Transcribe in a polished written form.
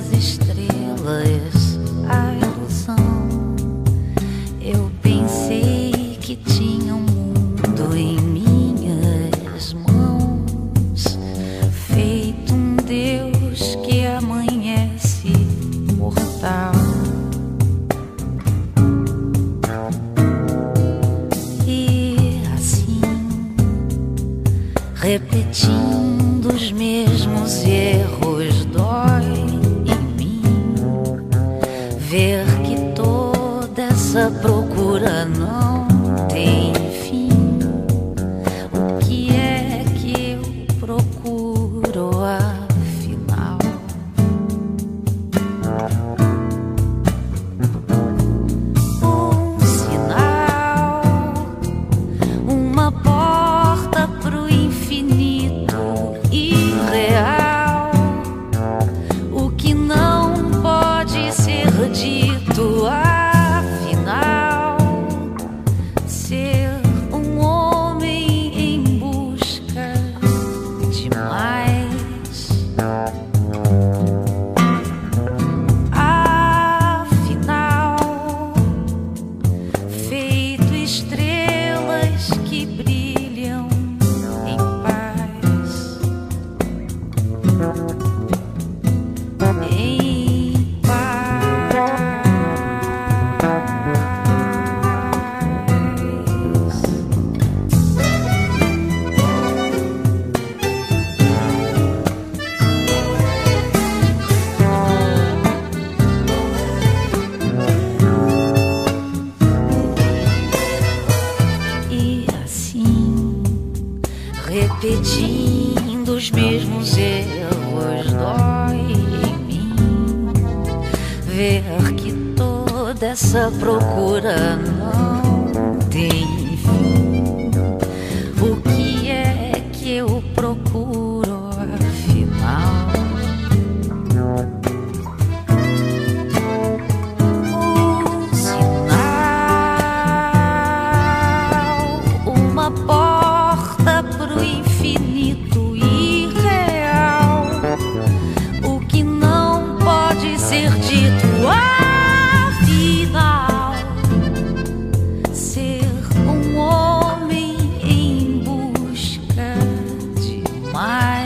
das estrelas a ilusão. Eu pensei que tinha um mundo em minhas mãos, feito um Deus que amanhece mortal. E assim, repetindo os mesmos erros, dói em mim ver que toda essa procura não tem fim. O que é que eu procuro afinal? Um sinal, uma porta pro infinito irreal. O que não pode ser dito, afinal, ser um homem em busca de mais. Afinal, feito estrelas que brilham em paz. Em paz. E assim, repetindo os mesmos erros, dói em mim ver que toda essa procura não tem fim. O que é que eu procuro afinal? Um sinal, uma porta pro infinito irreal. O que não pode ser dito, afinal, ser um homem em busca de mais.